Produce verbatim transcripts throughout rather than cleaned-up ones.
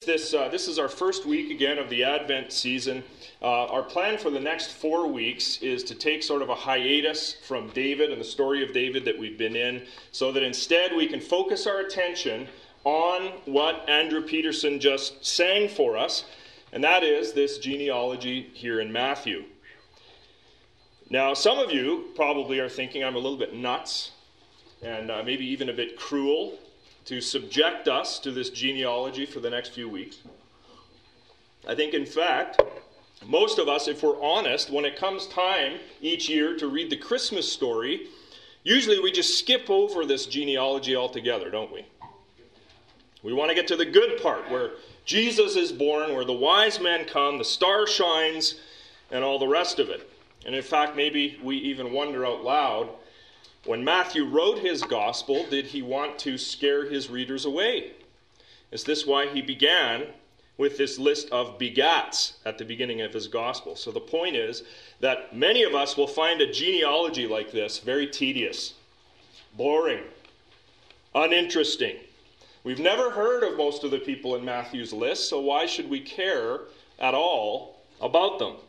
this uh, this is our first week again of the Advent season. Uh, our plan for the next four weeks is to take sort of a hiatus from David and the story of David that we've been in, so that instead we can focus our attention on what Andrew Peterson just sang for us, and that is this genealogy here in Matthew. Now, some of you probably are thinking I'm a little bit nuts, and uh, maybe even a bit cruel, to subject us to this genealogy for the next few weeks. I think, in fact, most of us, if we're honest, when it comes time each year to read the Christmas story, usually we just skip over this genealogy altogether, don't we? We want to get to the good part, where Jesus is born, where the wise men come, the star shines, and all the rest of it. And in fact, maybe we even wonder out loud, when Matthew wrote his gospel, did he want to scare his readers away? Is this why he began with this list of begats at the beginning of his gospel? So the point is that many of us will find a genealogy like this very tedious, boring, uninteresting. We've never heard of most of the people in Matthew's list, so why should we care at all about them?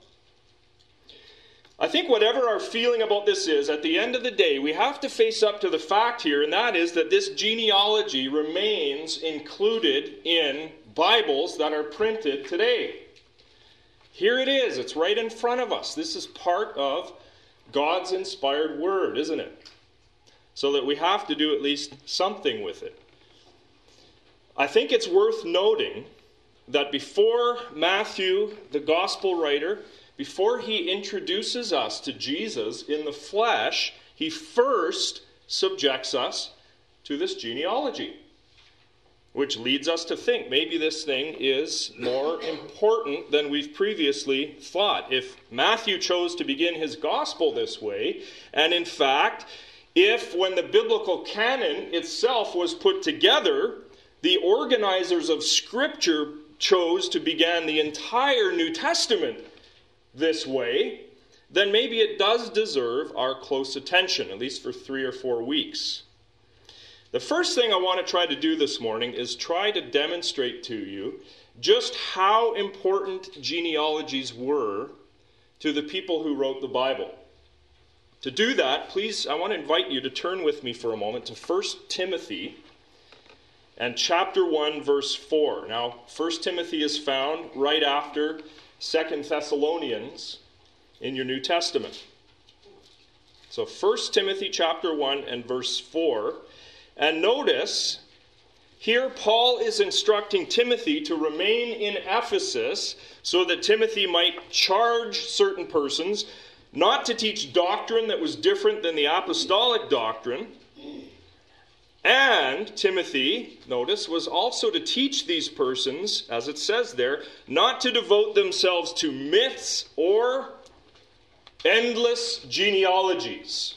I think whatever our feeling about this is, at the end of the day, we have to face up to the fact here, and that is that this genealogy remains included in Bibles that are printed today. Here it is. It's right in front of us. This is part of God's inspired word, isn't it? So that we have to do at least something with it. I think it's worth noting that before Matthew, the gospel writer, before he introduces us to Jesus in the flesh, he first subjects us to this genealogy, which leads us to think maybe this thing is more important than we've previously thought. If Matthew chose to begin his gospel this way, and in fact, if when the biblical canon itself was put together, the organizers of Scripture chose to begin the entire New Testament this way, then maybe it does deserve our close attention, at least for three or four weeks. The first thing I want to try to do this morning is try to demonstrate to you just how important genealogies were to the people who wrote the Bible. To do that, please, I want to invite you to turn with me for a moment to First Timothy and chapter one, verse four. Now, First Timothy is found right after Second Thessalonians in your New Testament. So First Timothy chapter one and verse four. And notice, here Paul is instructing Timothy to remain in Ephesus so that Timothy might charge certain persons not to teach doctrine that was different than the apostolic doctrine. And Timothy, notice, was also to teach these persons, as it says there, not to devote themselves to myths or endless genealogies.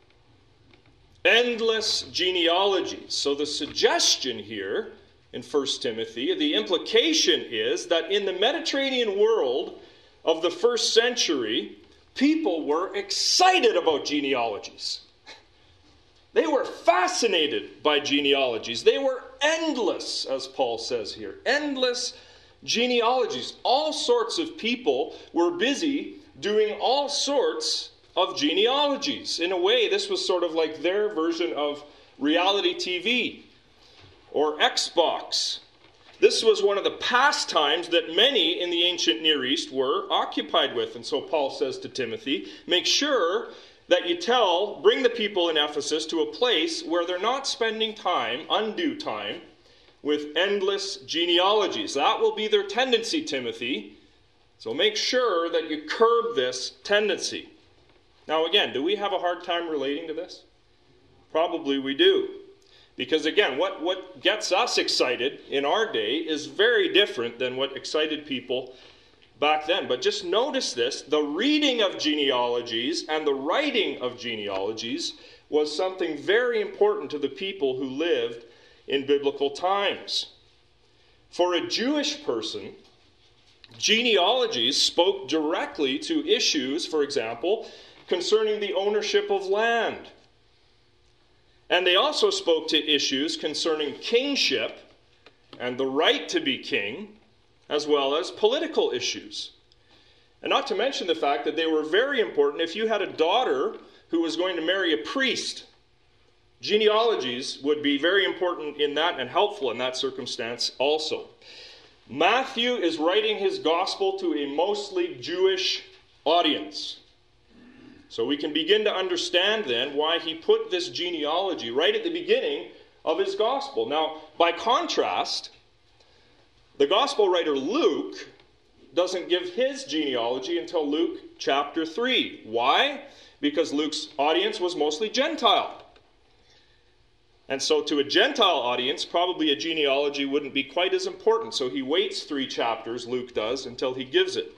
Endless genealogies. So the suggestion here in First Timothy, the implication is that in the Mediterranean world of the first century, people were excited about genealogies. They were fascinated by genealogies. They were endless, as Paul says here. Endless genealogies. All sorts of people were busy doing all sorts of genealogies. In a way, this was sort of like their version of reality T V or Xbox. This was one of the pastimes that many in the ancient Near East were occupied with. And so Paul says to Timothy, make sure that you tell, bring the people in Ephesus to a place where they're not spending time, undue time, with endless genealogies. That will be their tendency, Timothy. So make sure that you curb this tendency. Now again, do we have a hard time relating to this? Probably we do. Because again, what, what gets us excited in our day is very different than what excited people back then. But just notice this, the reading of genealogies and the writing of genealogies was something very important to the people who lived in biblical times. For a Jewish person, genealogies spoke directly to issues, for example, concerning the ownership of land. And they also spoke to issues concerning kingship and the right to be king, as well as political issues. And not to mention the fact that they were very important if you had a daughter who was going to marry a priest. Genealogies would be very important in that and helpful in that circumstance also. Matthew is writing his gospel to a mostly Jewish audience. So we can begin to understand then why he put this genealogy right at the beginning of his gospel. Now, by contrast, the gospel writer Luke doesn't give his genealogy until Luke chapter three. Why? Because Luke's audience was mostly Gentile. And so to a Gentile audience, probably a genealogy wouldn't be quite as important. So he waits three chapters, Luke does, until he gives it.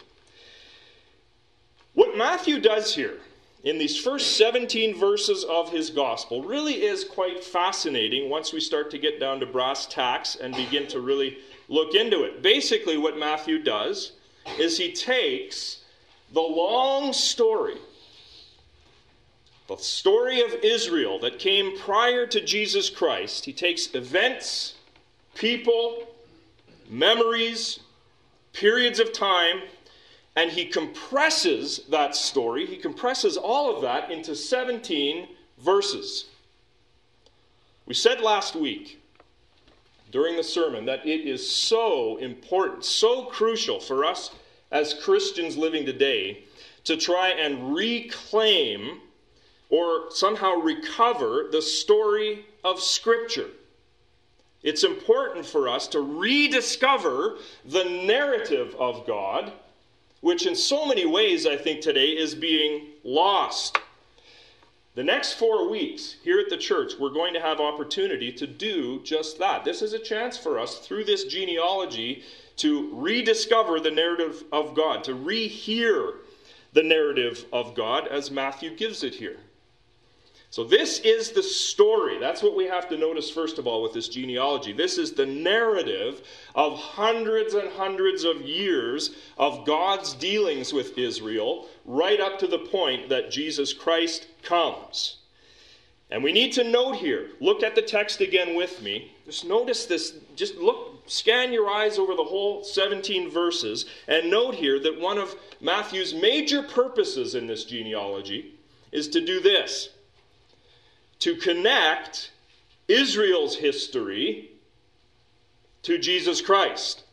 What Matthew does here in these first seventeen verses of his gospel really is quite fascinating once we start to get down to brass tacks and begin to really look into it. Basically, what Matthew does is he takes the long story, the story of Israel that came prior to Jesus Christ. He takes events, people, memories, periods of time, and he compresses that story. He compresses all of that into seventeen verses. We said last week during the sermon that it is so important, so crucial for us as Christians living today to try and reclaim or somehow recover the story of Scripture. It's important for us to rediscover the narrative of God, which in so many ways, I think today, is being lost. The next four weeks here at the church, we're going to have opportunity to do just that. This is a chance for us, through this genealogy, to rediscover the narrative of God, to rehear the narrative of God as Matthew gives it here. So this is the story. That's what we have to notice first of all with this genealogy. This is the narrative of hundreds and hundreds of years of God's dealings with Israel, right up to the point that Jesus Christ comes. And we need to note here, look at the text again with me. Just notice this, just look, scan your eyes over the whole seventeen verses, and note here that one of Matthew's major purposes in this genealogy is to do this: to connect Israel's history to Jesus Christ,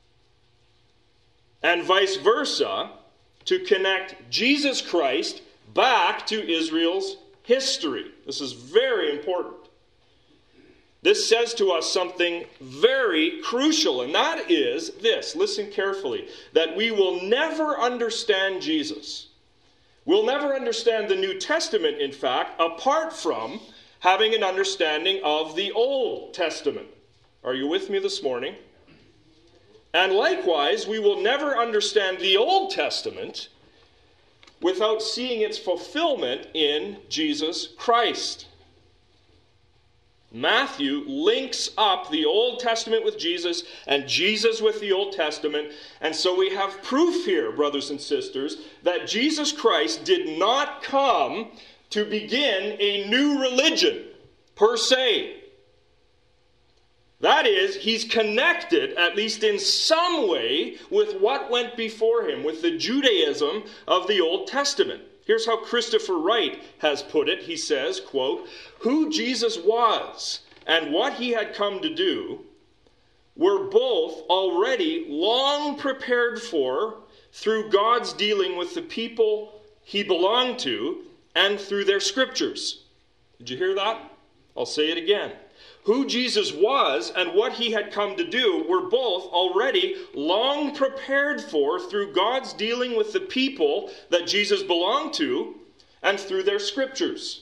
and vice versa, to connect Jesus Christ back to Israel's history. This is very important. This says to us something very crucial, and that is this. Listen carefully. That we will never understand Jesus. We'll never understand the New Testament, in fact, apart from having an understanding of the Old Testament. Are you with me this morning? And likewise, we will never understand the Old Testament without seeing its fulfillment in Jesus Christ. Matthew links up the Old Testament with Jesus and Jesus with the Old Testament. And so we have proof here, brothers and sisters, that Jesus Christ did not come to begin a new religion, per se. That is, he's connected, at least in some way, with what went before him, with the Judaism of the Old Testament. Here's how Christopher Wright has put it. He says, quote, "Who Jesus was and what he had come to do were both already long prepared for through God's dealing with the people he belonged to and through their scriptures." Did you hear that? I'll say it again. Who Jesus was and what he had come to do were both already long prepared for through God's dealing with the people that Jesus belonged to and through their scriptures.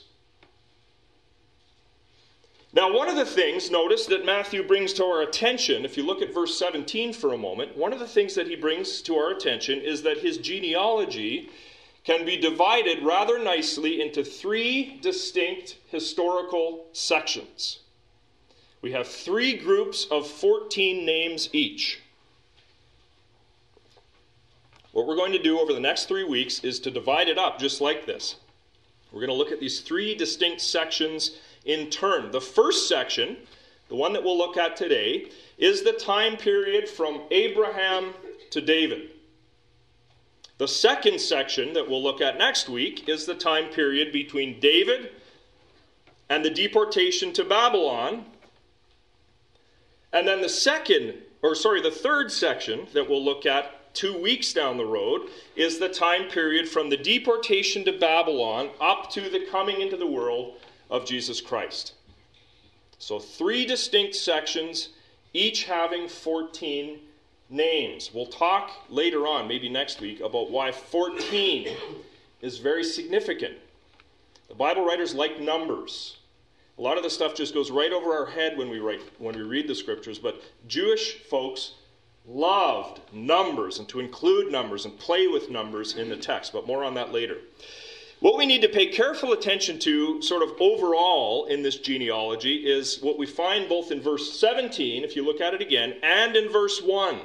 Now, one of the things, notice, that Matthew brings to our attention, if you look at verse seventeen for a moment, one of the things that he brings to our attention is that his genealogy can be divided rather nicely into three distinct historical sections. We have three groups of fourteen names each. What we're going to do over the next three weeks is to divide it up just like this. We're going to look at these three distinct sections in turn. The first section, the one that we'll look at today, is the time period from Abraham to David. The second section that we'll look at next week is the time period between David and the deportation to Babylon. And then the second, or sorry, the third section that we'll look at two weeks down the road is the time period from the deportation to Babylon up to the coming into the world of Jesus Christ. So three distinct sections, each having fourteen names. We'll talk later on, maybe next week, about why fourteen is very significant. The Bible writers like numbers. A lot of the stuff just goes right over our head when we write, when we read the scriptures, but Jewish folks loved numbers and to include numbers and play with numbers in the text, but more on that later. What we need to pay careful attention to, sort of overall in this genealogy, is what we find both in verse seventeen, if you look at it again, and in verse one.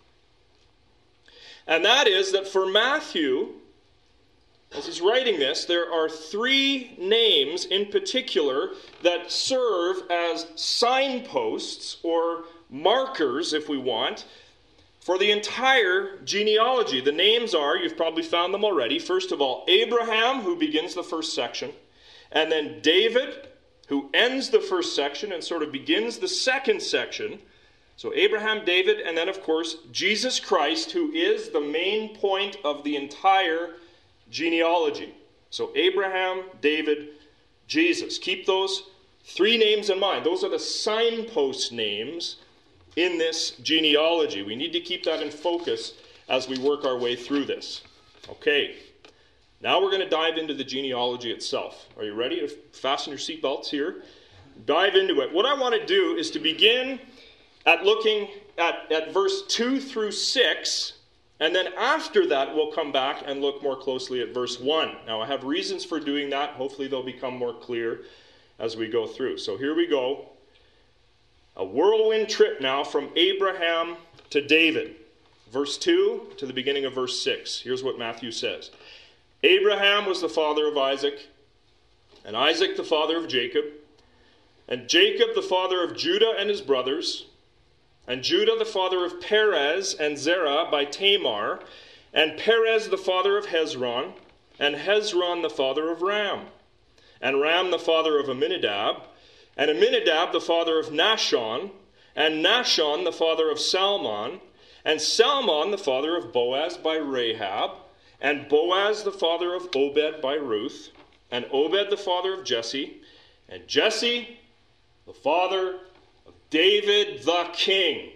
And that is that for Matthew, as he's writing this, there are three names in particular that serve as signposts or markers, if we want, for the entire genealogy. The names are, you've probably found them already, first of all, Abraham, who begins the first section, and then David, who ends the first section and sort of begins the second section. So Abraham, David, and then, of course, Jesus Christ, who is the main point of the entire genealogy. So Abraham, David, Jesus. Keep those three names in mind. Those are the signpost names in this genealogy. We need to keep that in focus as we work our way through this. Okay, now we're going to dive into the genealogy itself. Are you ready to fasten your seatbelts here? Dive into it. What I want to do is to begin at looking at, at verse two through six, and then after that we'll come back and look more closely at verse one. Now I have reasons for doing that. Hopefully they'll become more clear as we go through. So here we go. A whirlwind trip now from Abraham to David. Verse two to the beginning of verse six. Here's what Matthew says. Abraham was the father of Isaac, and Isaac the father of Jacob, and Jacob the father of Judah and his brothers, and Judah the father of Perez and Zerah by Tamar, and Perez the father of Hezron, and Hezron the father of Ram, and Ram the father of Amminadab, and Amminadab the father of Nahshon, and Nahshon the father of Salmon, and Salmon the father of Boaz by Rahab, and Boaz the father of Obed by Ruth, and Obed the father of Jesse, and Jesse the father of David the king.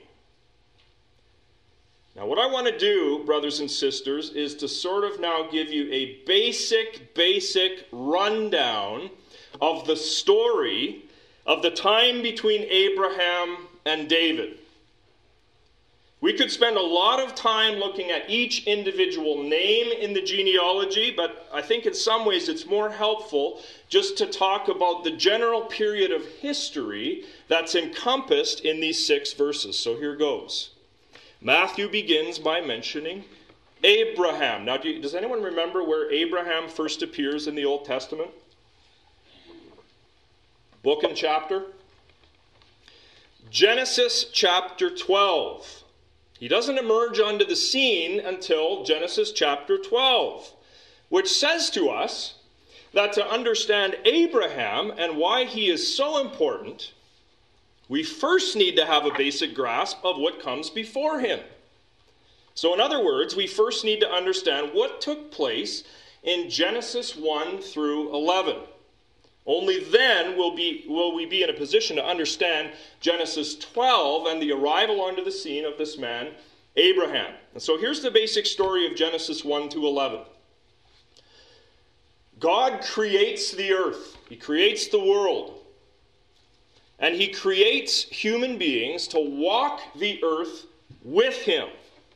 Now what I want to do, brothers and sisters, is to sort of now give you a basic, basic rundown of the story of the time between Abraham and David. We could spend a lot of time looking at each individual name in the genealogy, but I think in some ways it's more helpful just to talk about the general period of history that's encompassed in these six verses. So here goes. Matthew begins by mentioning Abraham. Now, do you, does anyone remember where Abraham first appears in the Old Testament? Book and chapter? Genesis chapter twelve. He doesn't emerge onto the scene until Genesis chapter twelve, which says to us that to understand Abraham and why he is so important, we first need to have a basic grasp of what comes before him. So in other words, we first need to understand what took place in Genesis one through eleven. Only then will, be, will we be in a position to understand Genesis twelve and the arrival onto the scene of this man, Abraham. And so here's the basic story of Genesis one to eleven. God creates the earth. He creates the world. And he creates human beings to walk the earth with him.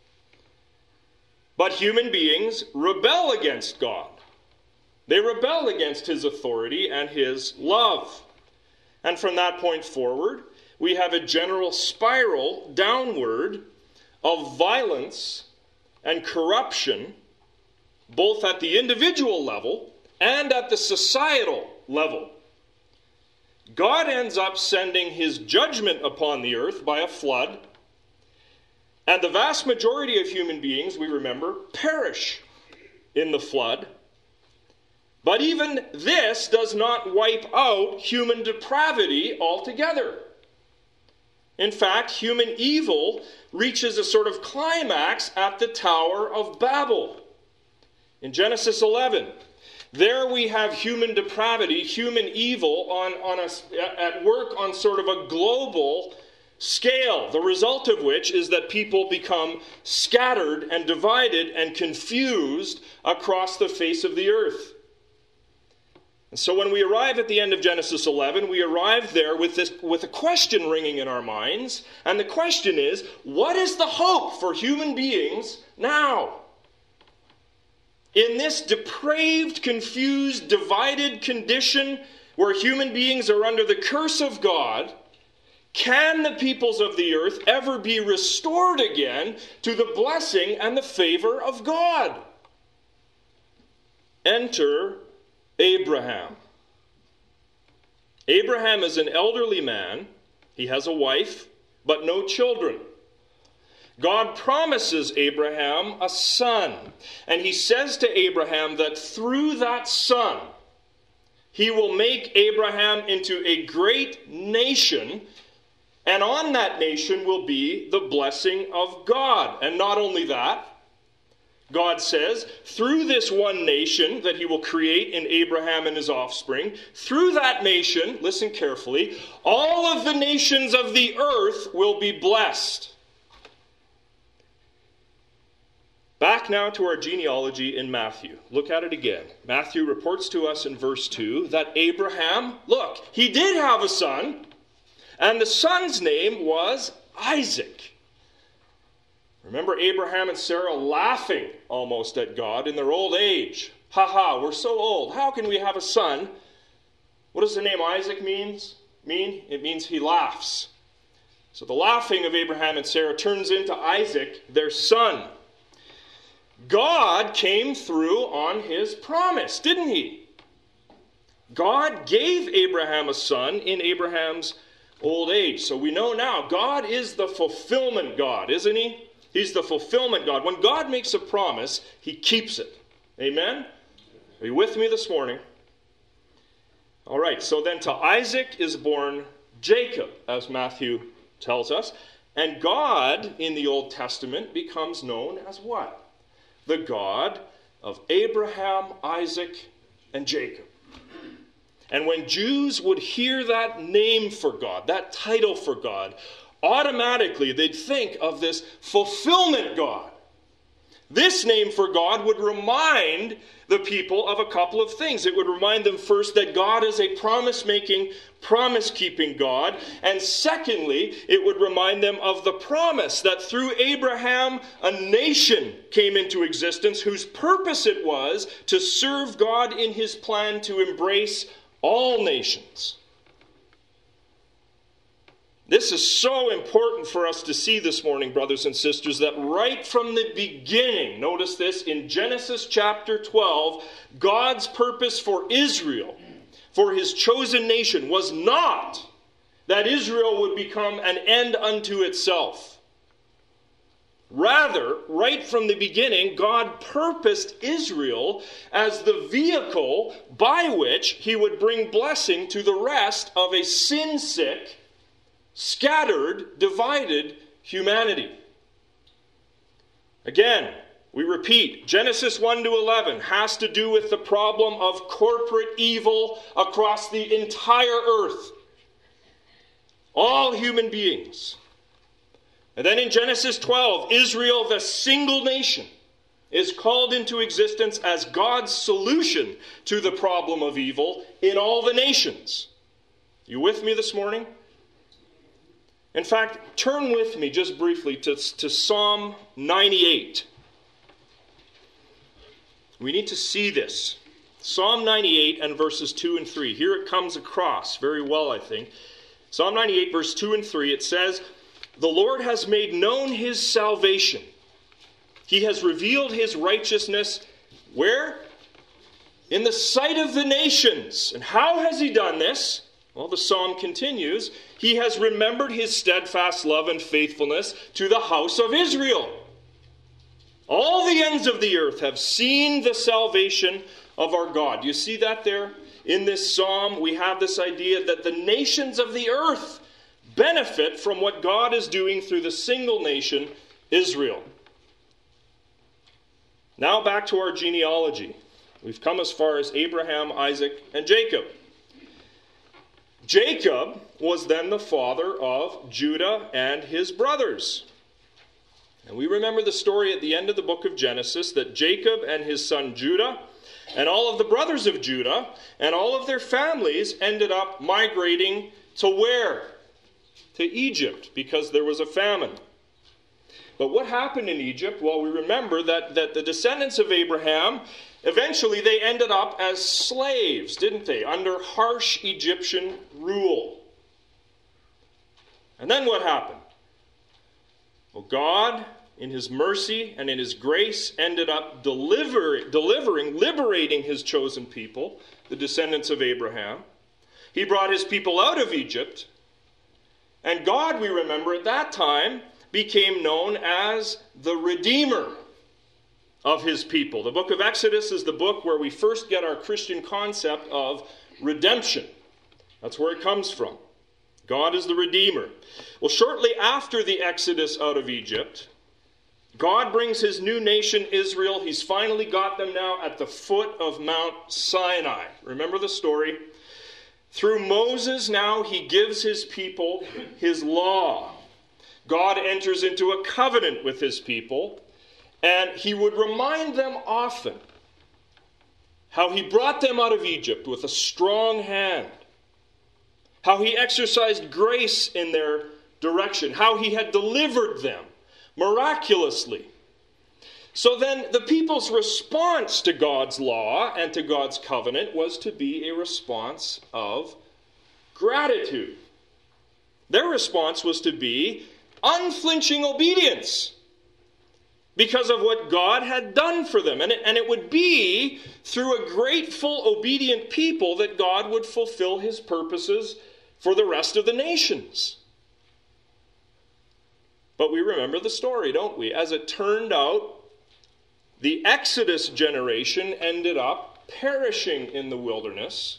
But human beings rebel against God. They rebel against his authority and his love. And from that point forward, we have a general spiral downward of violence and corruption, both at the individual level and at the societal level. God ends up sending his judgment upon the earth by a flood. And the vast majority of human beings, we remember, perish in the flood. But even this does not wipe out human depravity altogether. In fact, human evil reaches a sort of climax at the Tower of Babel. In Genesis eleven, there we have human depravity, human evil on, on a, at work on sort of a global scale, the result of which is that people become scattered and divided and confused across the face of the earth. And so when we arrive at the end of Genesis eleven, we arrive there with this with a question ringing in our minds, and the question is, what is the hope for human beings now? In this depraved, confused, divided condition where human beings are under the curse of God, can the peoples of the earth ever be restored again to the blessing and the favor of God? Enter Abraham. Abraham is an elderly man. He has a wife, but no children. God promises Abraham a son, and he says to Abraham that through that son, he will make Abraham into a great nation, and on that nation will be the blessing of God. And not only that, God says, through this one nation that he will create in Abraham and his offspring, through that nation, listen carefully, all of the nations of the earth will be blessed. Back now to our genealogy in Matthew. Look at it again. Matthew reports to us in verse two that Abraham, look, he did have a son, and the son's name was Isaac. Remember Abraham and Sarah laughing almost at God in their old age. Ha ha, we're so old. How can we have a son? What does the name Isaac means? mean? It means he laughs. So the laughing of Abraham and Sarah turns into Isaac, their son. God came through on his promise, didn't he? God gave Abraham a son in Abraham's old age. So we know now God is the fulfillment God, isn't he? He's the fulfillment God. When God makes a promise, he keeps it. Amen? Are you with me this morning? All right, so then to Isaac is born Jacob, as Matthew tells us. And God in the Old Testament becomes known as what? The God of Abraham, Isaac, and Jacob. And when Jews would hear that name for God, that title for God, automatically they'd think of this fulfillment God. This name for God would remind the people of a couple of things. It would remind them first that God is a promise-making, promise-keeping God. And secondly, it would remind them of the promise that through Abraham, a nation came into existence whose purpose it was to serve God in his plan to embrace all nations. This is so important for us to see this morning, brothers and sisters, that right from the beginning, notice this, in Genesis chapter twelve, God's purpose for Israel, for his chosen nation, was not that Israel would become an end unto itself. Rather, right from the beginning, God purposed Israel as the vehicle by which he would bring blessing to the rest of a sin-sick, scattered, divided humanity. Again, we repeat, Genesis one to eleven has to do with the problem of corporate evil across the entire earth. All human beings. And then in Genesis twelve, Israel, the single nation, is called into existence as God's solution to the problem of evil in all the nations. You with me this morning? In fact, turn with me just briefly to, to Psalm ninety-eight. We need to see this. Psalm ninety-eight and verses two and three. Here it comes across very well, I think. Psalm ninety-eight, verse two and three, it says, "The Lord has made known his salvation. He has revealed his righteousness." Where? In the sight of the nations. And how has he done this? Well, the psalm continues, he has remembered his steadfast love and faithfulness to the house of Israel. All the ends of the earth have seen the salvation of our God. You see that there? In this psalm, we have this idea that the nations of the earth benefit from what God is doing through the single nation, Israel. Now back to our genealogy. We've come as far as Abraham, Isaac, and Jacob. Jacob was then the father of Judah and his brothers. And we remember the story at the end of the book of Genesis that Jacob and his son Judah and all of the brothers of Judah and all of their families ended up migrating to where? To Egypt, because there was a famine. But what happened in Egypt? Well, we remember that, that the descendants of Abraham, eventually they ended up as slaves, didn't they? Under harsh Egyptian rule. And then what happened? Well, God, in his mercy and in his grace, ended up deliver, delivering, liberating his chosen people, the descendants of Abraham. He brought his people out of Egypt. And God, we remember, at that time became known as the Redeemer of his people. The book of Exodus is the book where we first get our Christian concept of redemption. That's where it comes from. God is the Redeemer. Well, shortly after the Exodus out of Egypt, God brings his new nation, Israel. He's finally got them now at the foot of Mount Sinai. Remember the story? Through Moses now he gives his people his law. God enters into a covenant with his people, and he would remind them often how he brought them out of Egypt with a strong hand, how he exercised grace in their direction, how he had delivered them miraculously. So then the people's response to God's law and to God's covenant was to be a response of gratitude. Their response was to be unflinching obedience because of what God had done for them. And it, and it would be through a grateful, obedient people that God would fulfill his purposes for the rest of the nations. But we remember the story, don't we? As it turned out, the Exodus generation ended up perishing in the wilderness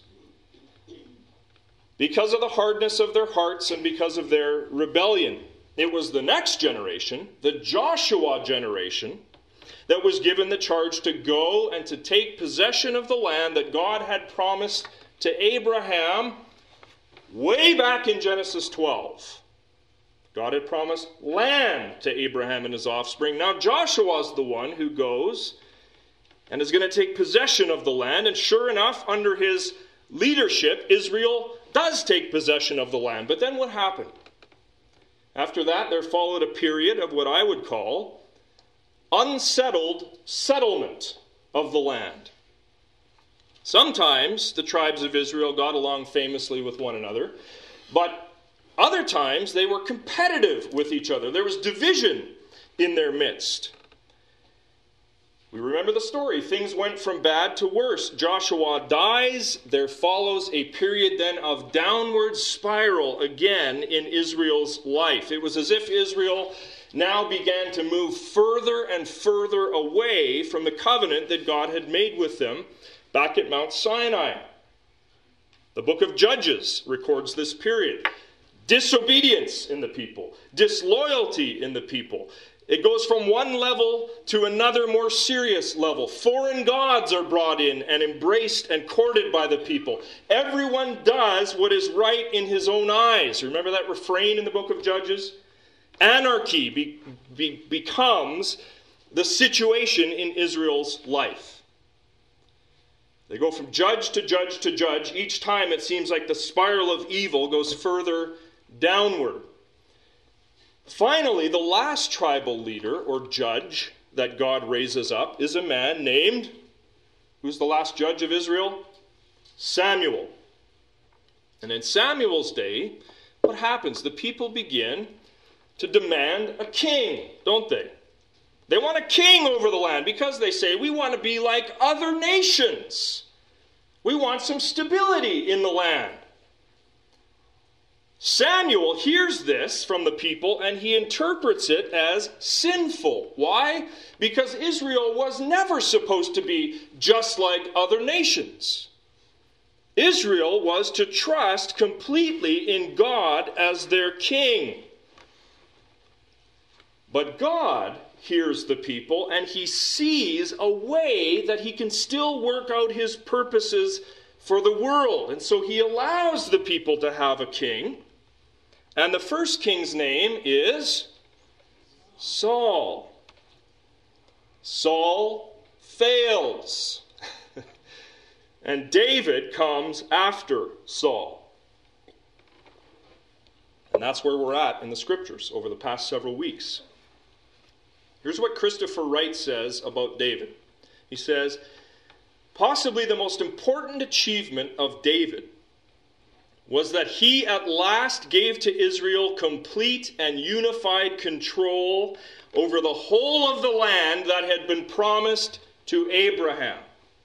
because of the hardness of their hearts and because of their rebellion. It was the next generation, the Joshua generation, that was given the charge to go and to take possession of the land that God had promised to Abraham way back in Genesis twelve. God had promised land to Abraham and his offspring. Now Joshua is the one who goes and is going to take possession of the land. And sure enough, under his leadership, Israel does take possession of the land. But then what happened? After that, there followed a period of what I would call unsettled settlement of the land. Sometimes the tribes of Israel got along famously with one another, but other times they were competitive with each other. There was division in their midst. We remember the story. Things went from bad to worse. Joshua dies. There follows a period then of downward spiral again in Israel's life. It was as if Israel now began to move further and further away from the covenant that God had made with them back at Mount Sinai. The book of Judges records this period. Disobedience in the people, disloyalty in the people. It goes from one level to another more serious level. Foreign gods are brought in and embraced and courted by the people. Everyone does what is right in his own eyes. Remember that refrain in the book of Judges? Anarchy be, be, becomes the situation in Israel's life. They go from judge to judge to judge. Each time it seems like the spiral of evil goes further downward. Finally, the last tribal leader or judge that God raises up is a man named, who's the last judge of Israel? Samuel. And in Samuel's day, what happens? The people begin to demand a king, don't they? They want a king over the land because they say, we want to be like other nations. We want some stability in the land. Samuel hears this from the people and he interprets it as sinful. Why? Because Israel was never supposed to be just like other nations. Israel was to trust completely in God as their king. But God hears the people and he sees a way that he can still work out his purposes for the world. And so he allows the people to have a king. And the first king's name is Saul. Saul fails. And David comes after Saul. And that's where we're at in the scriptures over the past several weeks. Here's what Christopher Wright says about David. He says, possibly the most important achievement of David was that he at last gave to Israel complete and unified control over the whole of the land that had been promised to Abraham.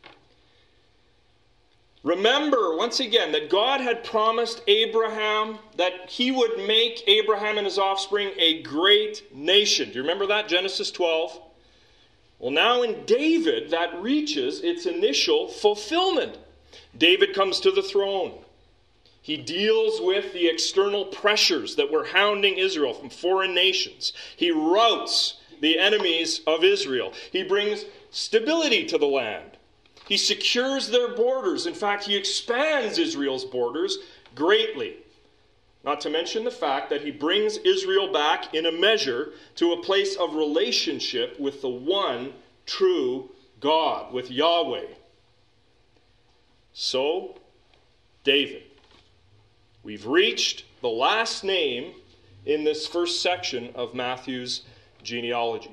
Remember, once again, that God had promised Abraham that he would make Abraham and his offspring a great nation. Do you remember that? Genesis twelve. Well, now in David, that reaches its initial fulfillment. David comes to the throne. He deals with the external pressures that were hounding Israel from foreign nations. He routs the enemies of Israel. He brings stability to the land. He secures their borders. In fact, he expands Israel's borders greatly. Not to mention the fact that he brings Israel back in a measure to a place of relationship with the one true God, with Yahweh. So, David. We've reached the last name in this first section of Matthew's genealogy.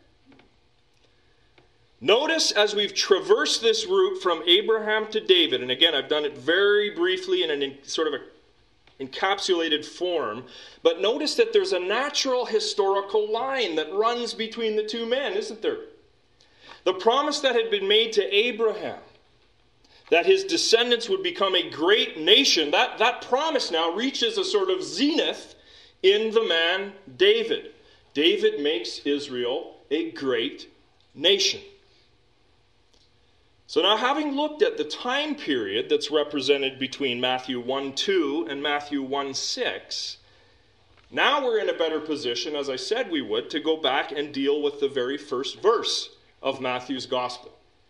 Notice as we've traversed this route from Abraham to David, and again, I've done it very briefly in an sort of a encapsulated form, but notice that there's a natural historical line that runs between the two men, isn't there? The promise that had been made to Abraham, that his descendants would become a great nation, that, that promise now reaches a sort of zenith in the man David. David makes Israel a great nation. So now, having looked at the time period that's represented between Matthew one two and Matthew one six, now we're in a better position, as I said we would, to go back and deal with the very first verse of Matthew's gospel.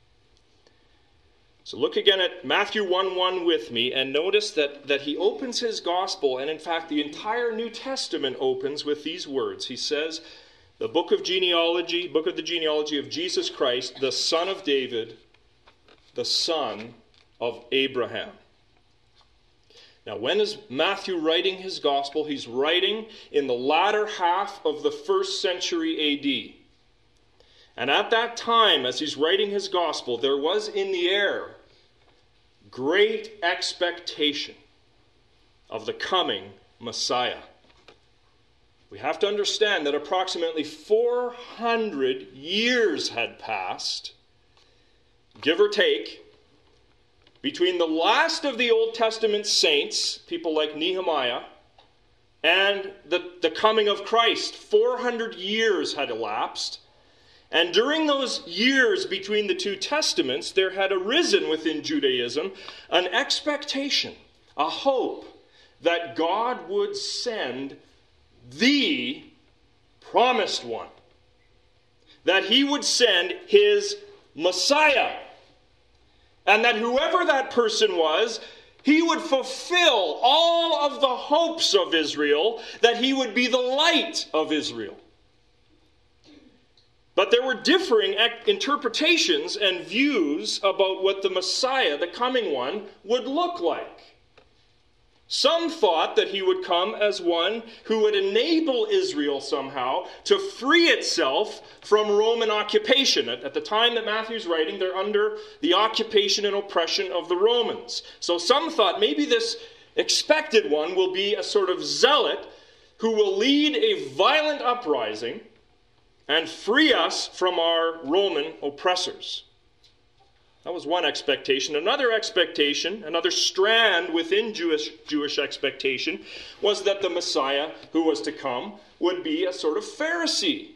So look again at Matthew one one with me and notice that, that he opens his gospel, and in fact the entire New Testament opens with these words. He says, the book of genealogy, book of the genealogy of Jesus Christ, the son of David, the son of Abraham. Now, when is Matthew writing his gospel? He's writing in the latter half of the first century A D. And at that time, as he's writing his gospel, there was in the air great expectation of the coming Messiah. We have to understand that approximately four hundred years had passed, give or take, between the last of the Old Testament saints, people like Nehemiah, and the, the coming of Christ. four hundred years had elapsed. And during those years between the two testaments, there had arisen within Judaism an expectation, a hope, that God would send the promised one. That he would send his Messiah. And that whoever that person was, he would fulfill all of the hopes of Israel, that he would be the light of Israel. But there were differing interpretations and views about what the Messiah, the coming one, would look like. Some thought that he would come as one who would enable Israel somehow to free itself from Roman occupation. At, at the time that Matthew's writing, they're under the occupation and oppression of the Romans. So some thought maybe this expected one will be a sort of zealot who will lead a violent uprising and free us from our Roman oppressors. That was one expectation. Another expectation, another strand within Jewish, Jewish expectation, was that the Messiah who was to come would be a sort of Pharisee.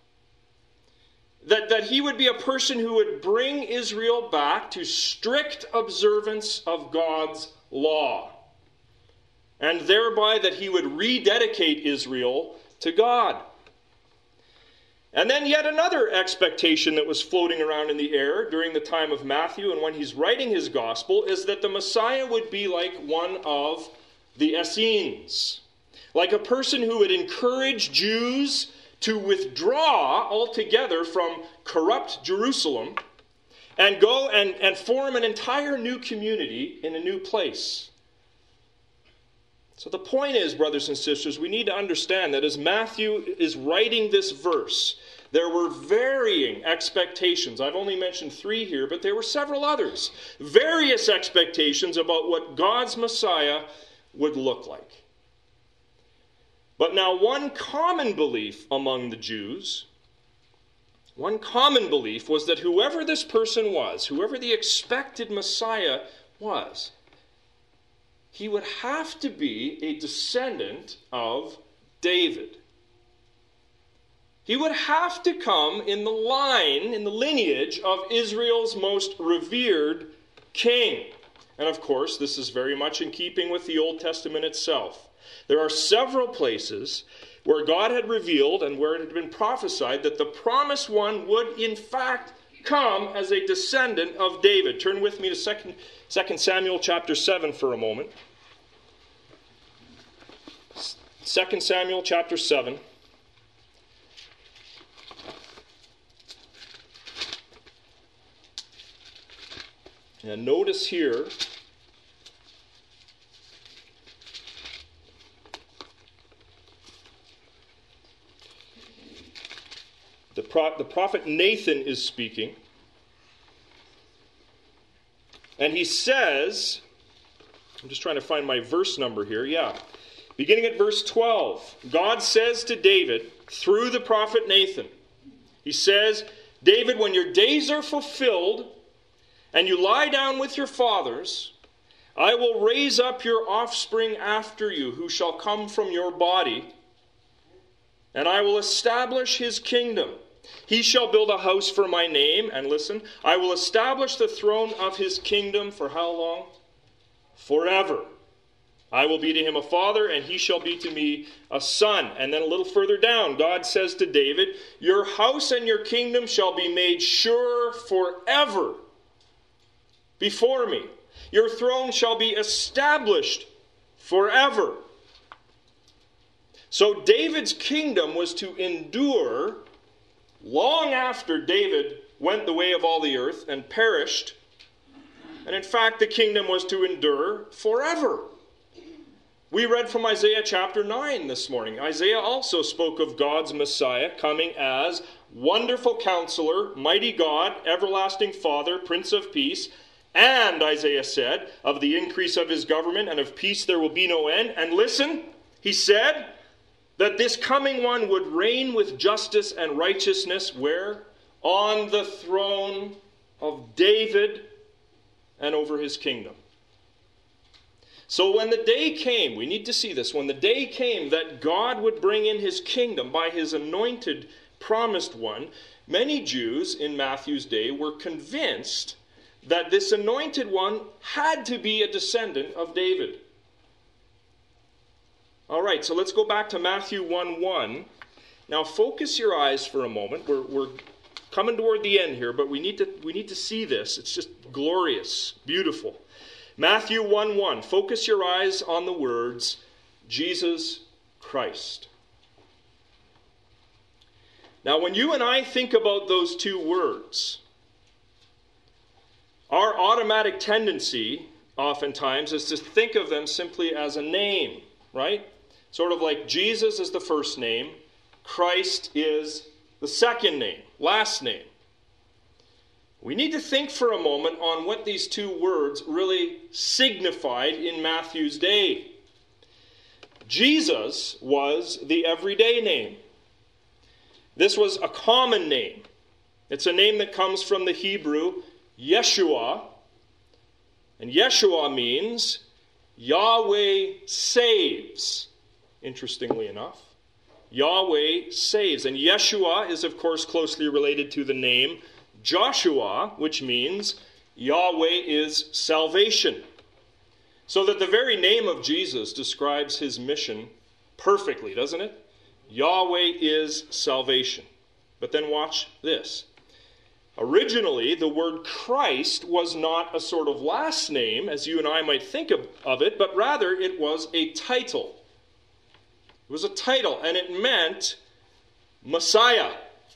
That, that he would be a person who would bring Israel back to strict observance of God's law. And thereby that he would rededicate Israel to God. And then yet another expectation that was floating around in the air during the time of Matthew and when he's writing his gospel is that the Messiah would be like one of the Essenes. Like a person who would encourage Jews to withdraw altogether from corrupt Jerusalem and go and, and form an entire new community in a new place. So the point is, brothers and sisters, we need to understand that as Matthew is writing this verse, there were varying expectations. I've only mentioned three here, but there were several others. Various expectations about what God's Messiah would look like. But now one common belief among the Jews, one common belief was that whoever this person was, whoever the expected Messiah was, he would have to be a descendant of David. He would have to come in the line, in the lineage of Israel's most revered king. And of course, this is very much in keeping with the Old Testament itself. There are several places where God had revealed and where it had been prophesied that the promised one would in fact come as a descendant of David. Turn with me to Second Samuel chapter seven for a moment. Second Samuel chapter seven. And notice here the, pro- the prophet Nathan is speaking. And he says, I'm just trying to find my verse number here. Yeah. Beginning at verse twelve, God says to David through the prophet Nathan, he says, David, when your days are fulfilled and you lie down with your fathers, I will raise up your offspring after you, who shall come from your body, and I will establish his kingdom. He shall build a house for my name, and listen, I will establish the throne of his kingdom for how long? Forever. I will be to him a father, and he shall be to me a son. And then a little further down, God says to David, your house and your kingdom shall be made sure forever before me. Your throne shall be established forever. So David's kingdom was to endure long after David went the way of all the earth and perished. And in fact, the kingdom was to endure forever. We read from Isaiah chapter nine this morning. Isaiah also spoke of God's Messiah coming as Wonderful Counselor, Mighty God, Everlasting Father, Prince of Peace. And, Isaiah said, of the increase of his government and of peace there will be no end. And listen, he said that this coming one would reign with justice and righteousness, where? On the throne of David and over his kingdom. So when the day came, we need to see this, when the day came that God would bring in his kingdom by his anointed, promised one, many Jews in Matthew's day were convinced that this anointed one had to be a descendant of David. All right, so let's go back to Matthew one one. Now focus your eyes for a moment. We're, we're coming toward the end here, but we need to, we need to see this. It's just glorious, beautiful. Matthew one one. Focus your eyes on the words, Jesus Christ. Now when you and I think about those two words, our automatic tendency, oftentimes, is to think of them simply as a name, right? Sort of like Jesus is the first name, Christ is the second name, last name. We need to think for a moment on what these two words really signified in Matthew's day. Jesus was the everyday name. This was a common name. It's a name that comes from the Hebrew Yeshua. And Yeshua means Yahweh saves, interestingly enough. Yahweh saves. And Yeshua is, of course, closely related to the name Joshua, which means Yahweh is salvation. So that the very name of Jesus describes his mission perfectly, doesn't it? Yahweh is salvation. But then watch this. Originally, the word Christ was not a sort of last name, as you and I might think of, of it, but rather it was a title. It was a title, and it meant Messiah.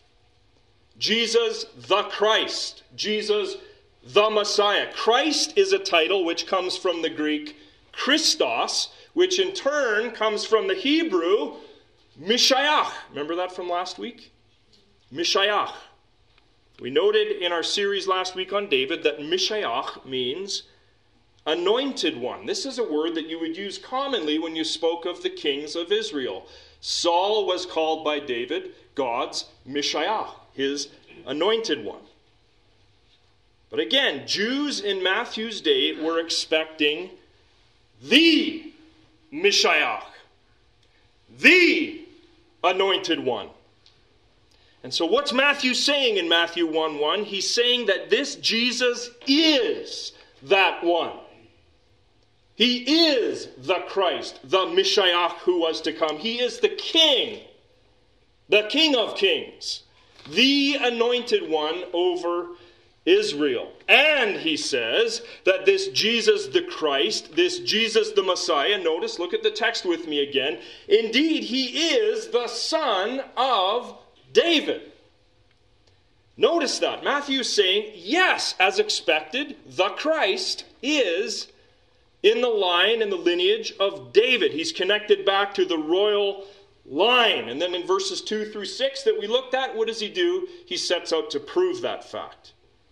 Jesus the Christ. Jesus the Messiah. Christ is a title which comes from the Greek Christos, which in turn comes from the Hebrew Mishaach. Remember that from last week? Mishaach. We noted in our series last week on David that Mishaach means anointed one. This is a word that you would use commonly when you spoke of the kings of Israel. Saul was called by David God's Mishaach, his anointed one. But again, Jews in Matthew's day were expecting the Mishaach, the anointed one. And so what's Matthew saying in Matthew one one? He's saying that this Jesus is that one. He is the Christ, the Mishaach who was to come. He is the King, the King of Kings, the anointed one over Israel. And he says that this Jesus the Christ, this Jesus the Messiah, notice, look at the text with me again. Indeed, he is the son of David. Notice that. Matthew is saying, yes, as expected, the Christ is in the line and the lineage of David. He's connected back to the royal line. And then in verses two through six that we looked at, what does he do? He sets out to prove that fact.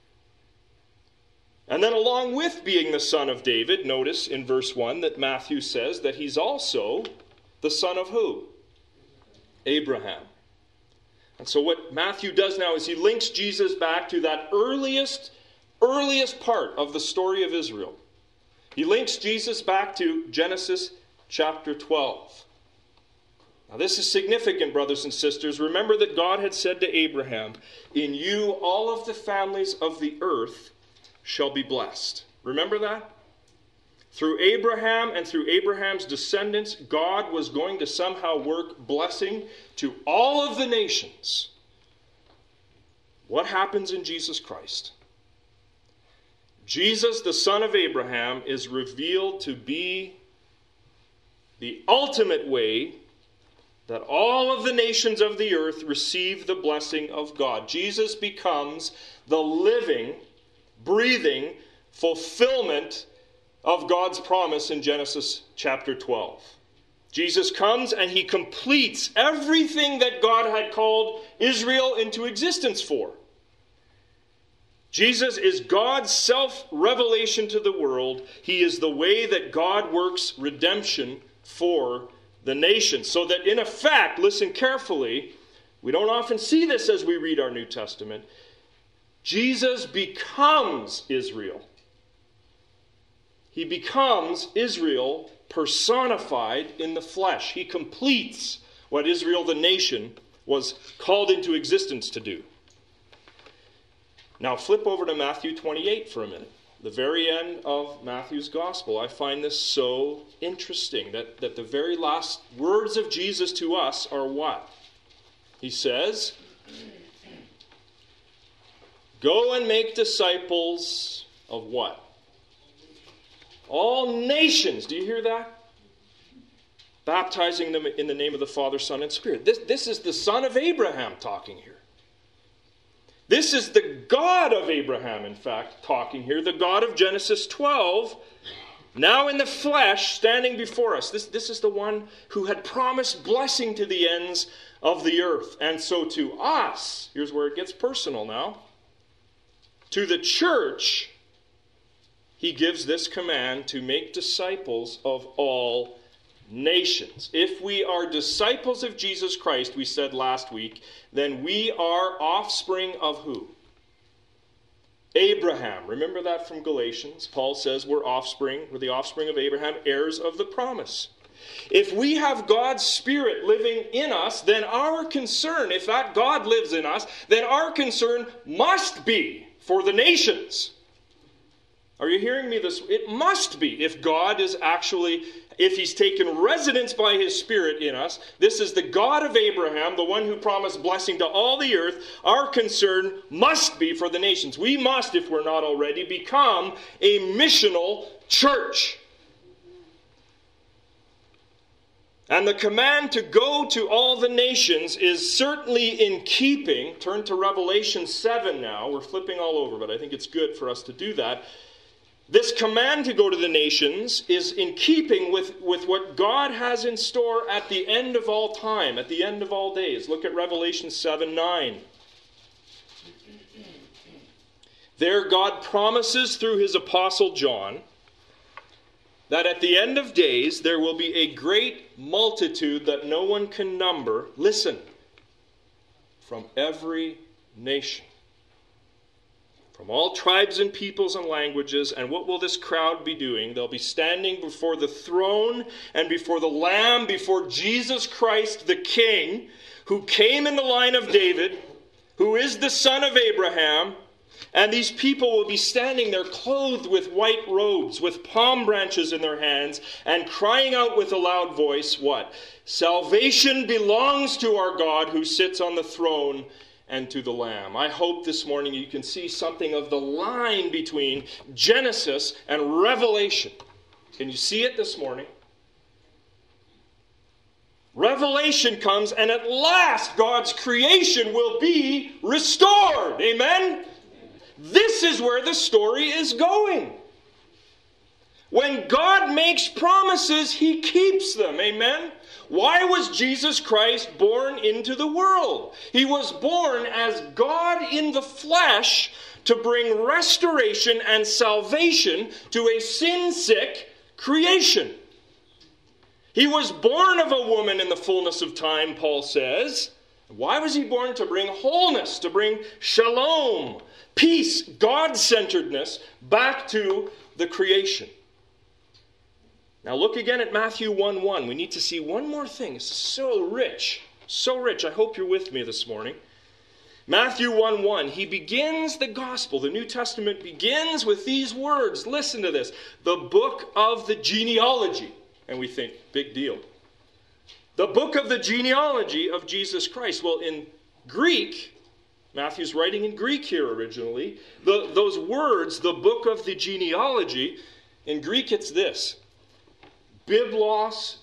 And then along with being the son of David, notice in verse one that Matthew says that he's also the son of who? Abraham. And so what Matthew does now is he links Jesus back to that earliest, earliest part of the story of Israel. He links Jesus back to Genesis chapter twelve. Now this is significant, brothers and sisters. Remember that God had said to Abraham, "In you all of the families of the earth shall be blessed." Remember that? Through Abraham and through Abraham's descendants, God was going to somehow work blessing to all of the nations. What happens in Jesus Christ? Jesus, the son of Abraham, is revealed to be the ultimate way that all of the nations of the earth receive the blessing of God. Jesus becomes the living, breathing fulfillment of God's promise in Genesis chapter twelve. Jesus comes and he completes everything that God had called Israel into existence for. Jesus is God's self-revelation to the world. He is the way that God works redemption for the nations. So that in effect, listen carefully, we don't often see this as we read our New Testament, Jesus becomes Israel. He becomes Israel personified in the flesh. He completes what Israel, the nation, was called into existence to do. Now flip over to Matthew twenty-eight for a minute. The very end of Matthew's gospel. I find this so interesting that, that the very last words of Jesus to us are what? He says, "Go and make disciples of what? All nations." Do you hear that? Baptizing them in the name of the Father, Son, and Spirit. This, this is the son of Abraham talking here. This is the God of Abraham, in fact, talking here. The God of Genesis twelve, now in the flesh, standing before us. This, this is the one who had promised blessing to the ends of the earth. And so to us, here's where it gets personal now. To the church, he gives this command to make disciples of all nations. If we are disciples of Jesus Christ, we said last week, then we are offspring of who? Abraham. Remember that from Galatians? Paul says we're offspring, we're the offspring of Abraham, heirs of the promise. If we have God's Spirit living in us, then our concern, if that God lives in us, then our concern must be for the nations. Are you hearing me this? It must be. If God is actually, if he's taken residence by his Spirit in us, this is the God of Abraham, the one who promised blessing to all the earth, our concern must be for the nations. We must, if we're not already, become a missional church. And the command to go to all the nations is certainly in keeping. Turn to Revelation seven now. We're flipping all over, but I think it's good for us to do that. This command to go to the nations is in keeping with, with what God has in store at the end of all time, at the end of all days. Look at Revelation seven nine. There God promises through his apostle John that at the end of days there will be a great multitude that no one can number, listen, from every nation, from all tribes and peoples and languages. And what will this crowd be doing? They'll be standing before the throne and before the Lamb, before Jesus Christ the King, who came in the line of David, who is the son of Abraham. And these people will be standing there clothed with white robes, with palm branches in their hands, and crying out with a loud voice, what? Salvation belongs to our God who sits on the throne and to the Lamb. I hope this morning you can see something of the line between Genesis and Revelation. Can you see it this morning? Revelation comes, and at last God's creation will be restored. Amen? This is where the story is going. When God makes promises, he keeps them. Amen? Why was Jesus Christ born into the world? He was born as God in the flesh to bring restoration and salvation to a sin-sick creation. He was born of a woman in the fullness of time, Paul says. Why was he born? To bring wholeness, to bring shalom, peace, God-centeredness back to the creation. Now look again at Matthew one one. We need to see one more thing. It's so rich, so rich. I hope you're with me this morning. Matthew one one, he begins the gospel. The New Testament begins with these words. Listen to this. The book of the genealogy. And we think, big deal. The book of the genealogy of Jesus Christ. Well, in Greek, Matthew's writing in Greek here originally. The, those words, the book of the genealogy, in Greek it's this. Biblos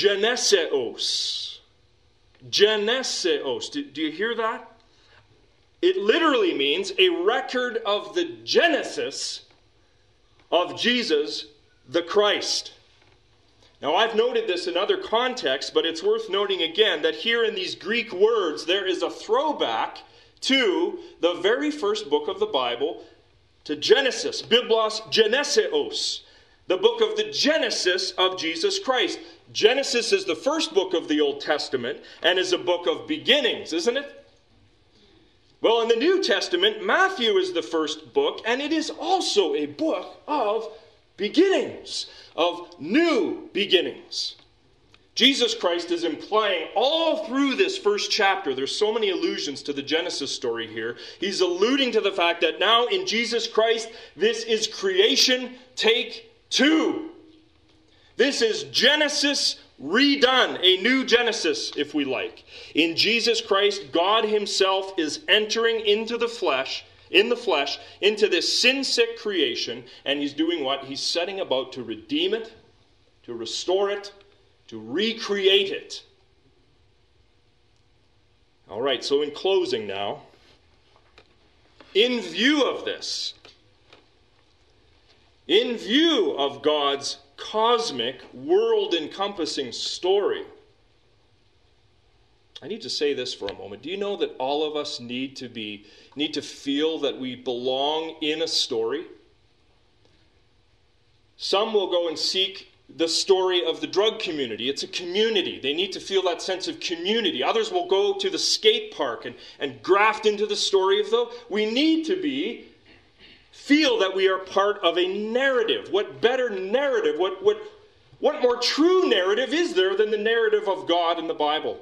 geneseos. Geneseos. Do, do you hear that? It literally means a record of the genesis of Jesus the Christ. Now, I've noted this in other contexts, but it's worth noting again that here in these Greek words, there is a throwback to the very first book of the Bible, to Genesis, Biblos Geneseos, the book of the Genesis of Jesus Christ. Genesis is the first book of the Old Testament and is a book of beginnings, isn't it? Well, in the New Testament, Matthew is the first book, and it is also a book of beginnings, of new beginnings. Jesus Christ is implying all through this first chapter, there's so many allusions to the Genesis story here. He's alluding to the fact that now in Jesus Christ, this is creation take two. This is Genesis redone, a new Genesis, if we like. In Jesus Christ, God himself is entering into the flesh, in the flesh, into this sin-sick creation, and he's doing what? He's setting about to redeem it, to restore it, to recreate it. All right, so in closing now, in view of this, in view of God's cosmic, world-encompassing story, I need to say this for a moment. Do you know that all of us need to be, need to feel that we belong in a story? Some will go and seek the story of the drug community. It's a community. They need to feel that sense of community. Others will go to the skate park and, and graft into the story of the... We need to be feel that we are part of a narrative. What better narrative, what, what, what more true narrative is there than the narrative of God in the Bible?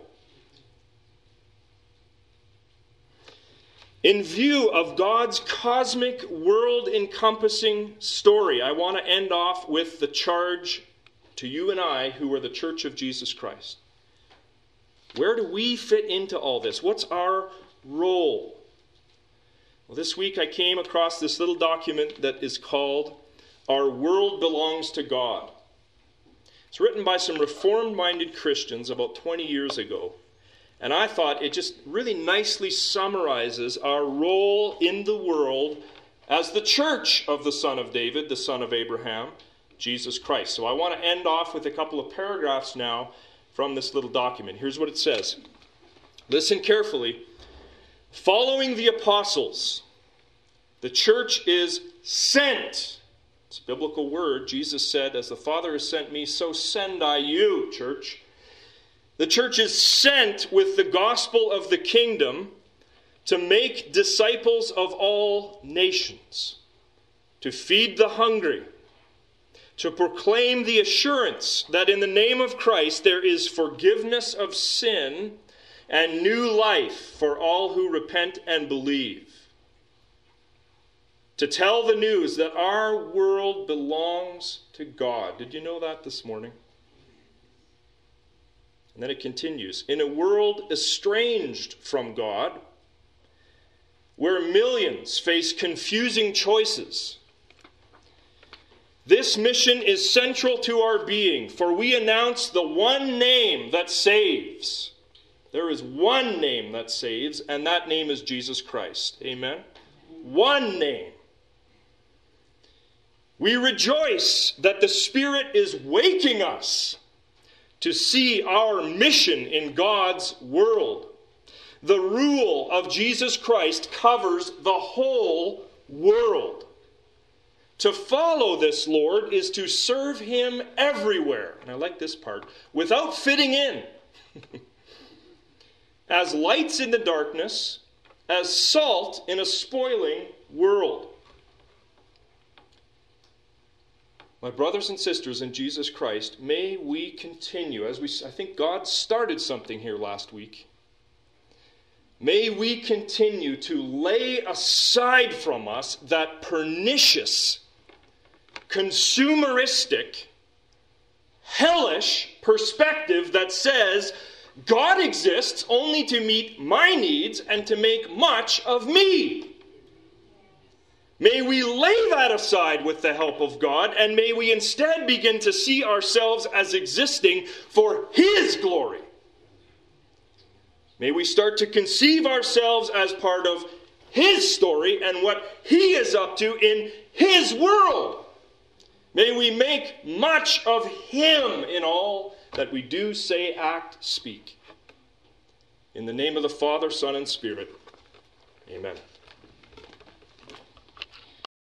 In view of God's cosmic, world-encompassing story, I want to end off with the charge to you and I, who are the Church of Jesus Christ. Where do we fit into all this? What's our role? Well, this week I came across this little document that is called Our World Belongs to God. It's written by some Reformed-minded Christians about twenty years ago. And I thought it just really nicely summarizes our role in the world as the church of the Son of David, the Son of Abraham, Jesus Christ. So I want to end off with a couple of paragraphs now from this little document. Here's what it says. Listen carefully. Following the apostles, the church is sent. It's a biblical word. Jesus said, as the Father has sent me, so send I you, church. The church is sent with the gospel of the kingdom to make disciples of all nations, to feed the hungry, to proclaim the assurance that in the name of Christ there is forgiveness of sin and new life for all who repent and believe. To tell the news that our world belongs to God. Did you know that this morning? And then it continues. In a world estranged from God, where millions face confusing choices, this mission is central to our being, for we announce the one name that saves. There is one name that saves, and that name is Jesus Christ. Amen? One name. We rejoice that the Spirit is waking us to see our mission in God's world. The rule of Jesus Christ covers the whole world. To follow this Lord is to serve him everywhere. And I like this part. Without fitting in. As lights in the darkness, as salt in a spoiling world. My brothers and sisters in Jesus Christ, may we continue, as we, I think God started something here last week. May we continue to lay aside from us that pernicious, consumeristic, hellish perspective that says God exists only to meet my needs and to make much of me. May we lay that aside with the help of God, and may we instead begin to see ourselves as existing for his glory. May we start to conceive ourselves as part of his story and what he is up to in his world. May we make much of him in all that we do, say, act, speak. In the name of the Father, Son, and Spirit, amen.